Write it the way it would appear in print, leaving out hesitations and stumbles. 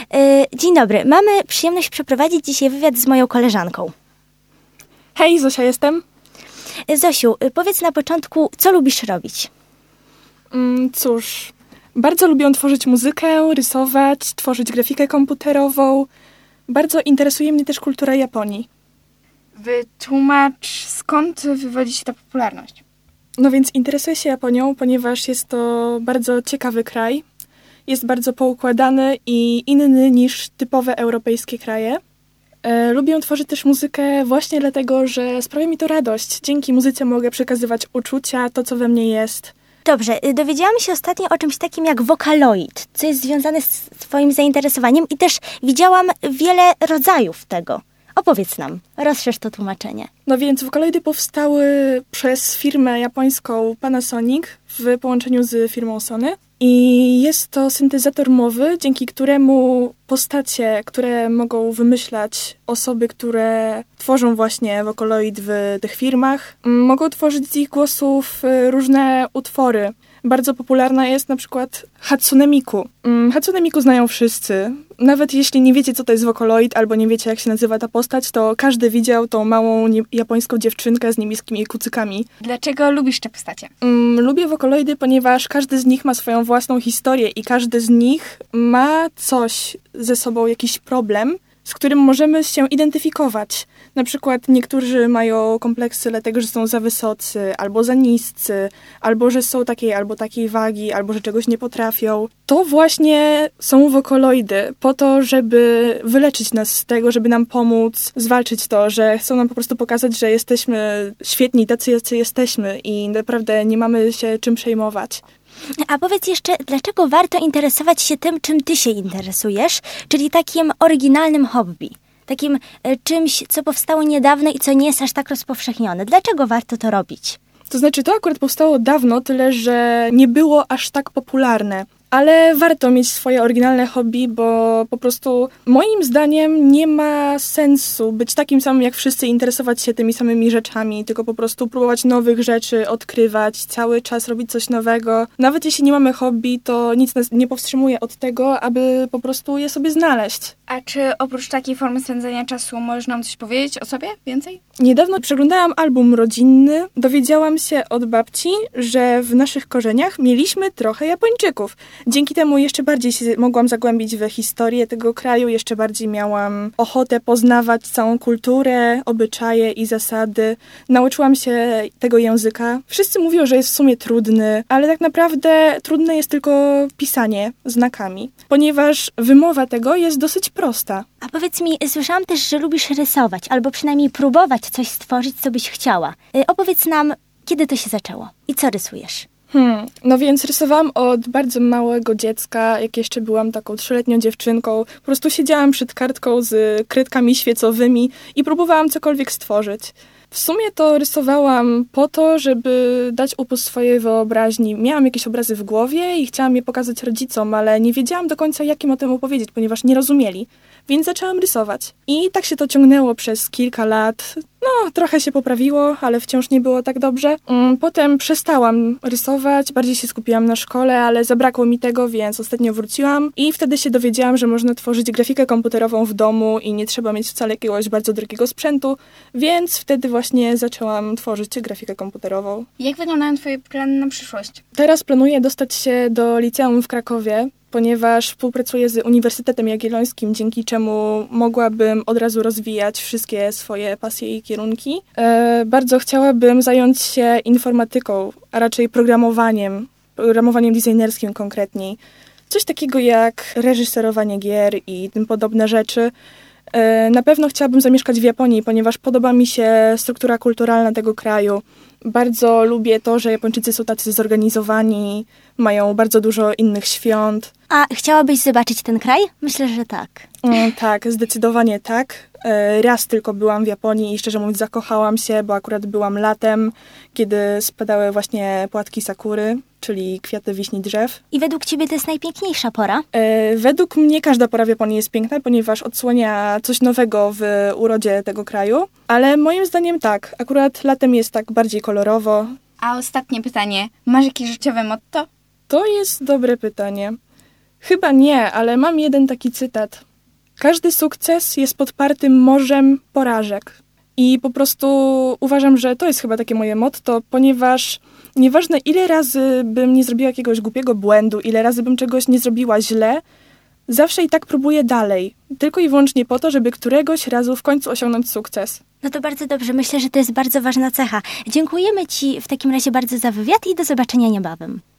Dzień dobry. Mamy przyjemność przeprowadzić dzisiaj wywiad z moją koleżanką. Hej, Zosia jestem. Zosiu, powiedz na początku, co lubisz robić? Cóż, bardzo lubię tworzyć muzykę, rysować, tworzyć grafikę komputerową. Bardzo interesuje mnie też kultura Japonii. Wytłumacz, skąd wywodzi się ta popularność? No więc interesuję się Japonią, ponieważ jest to bardzo ciekawy kraj. Jest bardzo poukładany i inny niż typowe europejskie kraje. Lubię tworzyć też muzykę właśnie dlatego, że sprawia mi to radość. Dzięki muzyce mogę przekazywać uczucia, to co we mnie jest. Dobrze, dowiedziałam się ostatnio o czymś takim jak Vocaloid, co jest związane z twoim zainteresowaniem i też widziałam wiele rodzajów tego. Opowiedz nam, rozszerz to tłumaczenie. No więc Vocaloidy powstały przez firmę japońską Panasonic w połączeniu z firmą Sony. I jest to syntezator mowy, dzięki któremu postacie, które mogą wymyślać osoby, które tworzą właśnie Vocaloid w tych firmach, mogą tworzyć z ich głosów różne utwory. Bardzo popularna jest na przykład Hatsune Miku. Hatsune Miku znają wszyscy. Nawet jeśli nie wiecie, co to jest Vocaloid, albo nie wiecie, jak się nazywa ta postać, to każdy widział tą małą japońską dziewczynkę z niebieskimi kucykami. Dlaczego lubisz te postacie? Lubię Vocaloidy, ponieważ każdy z nich ma swoją własną historię i każdy z nich ma coś ze sobą, jakiś problem, z którym możemy się identyfikować. Na przykład niektórzy mają kompleksy dlatego, że są za wysocy, albo za niscy, albo że są takiej albo takiej wagi, albo że czegoś nie potrafią. To właśnie są Vocaloidy po to, żeby wyleczyć nas z tego, żeby nam pomóc zwalczyć to, że chcą nam po prostu pokazać, że jesteśmy świetni, tacy jacy jesteśmy i naprawdę nie mamy się czym przejmować. A powiedz jeszcze, dlaczego warto interesować się tym, czym ty się interesujesz, czyli takim oryginalnym hobby, takim czymś, co powstało niedawno i co nie jest aż tak rozpowszechnione. Dlaczego warto to robić? To znaczy, to akurat powstało dawno, tyle że nie było aż tak popularne. Ale warto mieć swoje oryginalne hobby, bo po prostu moim zdaniem nie ma sensu być takim samym jak wszyscy, interesować się tymi samymi rzeczami, tylko po prostu próbować nowych rzeczy, odkrywać, cały czas robić coś nowego. Nawet jeśli nie mamy hobby, to nic nas nie powstrzymuje od tego, aby po prostu je sobie znaleźć. A czy oprócz takiej formy spędzania czasu możesz nam coś powiedzieć o sobie więcej? Niedawno przeglądałam album rodzinny. Dowiedziałam się od babci, że w naszych korzeniach mieliśmy trochę Japończyków. Dzięki temu jeszcze bardziej się mogłam zagłębić w historię tego kraju, jeszcze bardziej miałam ochotę poznawać całą kulturę, obyczaje i zasady. Nauczyłam się tego języka. Wszyscy mówią, że jest w sumie trudny, ale tak naprawdę trudne jest tylko pisanie znakami, ponieważ wymowa tego jest dosyć prosta. A powiedz mi, słyszałam też, że lubisz rysować, albo przynajmniej próbować coś stworzyć, co byś chciała. Opowiedz nam, kiedy to się zaczęło i co rysujesz? No więc rysowałam od bardzo małego dziecka, jak jeszcze byłam taką 3-letnią dziewczynką. Po prostu siedziałam przed kartką z kredkami świecowymi i próbowałam cokolwiek stworzyć. W sumie to rysowałam po to, żeby dać upust swojej wyobraźni. Miałam jakieś obrazy w głowie i chciałam je pokazać rodzicom, ale nie wiedziałam do końca, jak im o tym opowiedzieć, ponieważ nie rozumieli. Więc zaczęłam rysować. I tak się to ciągnęło przez kilka lat. No, trochę się poprawiło, ale wciąż nie było tak dobrze. Potem przestałam rysować, bardziej się skupiłam na szkole, ale zabrakło mi tego, więc ostatnio wróciłam. I wtedy się dowiedziałam, że można tworzyć grafikę komputerową w domu i nie trzeba mieć wcale jakiegoś bardzo drogiego sprzętu, więc wtedy właśnie zaczęłam tworzyć grafikę komputerową. Jak wyglądają twoje plany na przyszłość? Teraz planuję dostać się do liceum w Krakowie, ponieważ współpracuję z Uniwersytetem Jagiellońskim, dzięki czemu mogłabym od razu rozwijać wszystkie swoje pasje i kierunki. Bardzo chciałabym zająć się informatyką, a raczej programowaniem designerskim konkretniej. Coś takiego jak reżyserowanie gier i tym podobne rzeczy. Na pewno chciałabym zamieszkać w Japonii, ponieważ podoba mi się struktura kulturalna tego kraju. Bardzo lubię to, że Japończycy są tacy zorganizowani, mają bardzo dużo innych świąt. A chciałabyś zobaczyć ten kraj? Myślę, że tak. Tak, zdecydowanie tak. Raz tylko byłam w Japonii i szczerze mówiąc zakochałam się, bo akurat byłam latem, kiedy spadały właśnie płatki sakury, czyli kwiaty wiśni drzew. I według ciebie to jest najpiękniejsza pora? Według mnie każda pora w Japonii jest piękna, ponieważ odsłania coś nowego w urodzie tego kraju, ale moim zdaniem tak, akurat latem jest tak bardziej kolorowo. A ostatnie pytanie, masz jakieś życiowe motto? To jest dobre pytanie. Chyba nie, ale mam jeden taki cytat. Każdy sukces jest podparty morzem porażek. I po prostu uważam, że to jest chyba takie moje motto, ponieważ nieważne ile razy bym nie zrobiła jakiegoś głupiego błędu, ile razy bym czegoś nie zrobiła źle, zawsze i tak próbuję dalej. Tylko i wyłącznie po to, żeby któregoś razu w końcu osiągnąć sukces. No to bardzo dobrze. Myślę, że to jest bardzo ważna cecha. Dziękujemy Ci w takim razie bardzo za wywiad i do zobaczenia niebawem.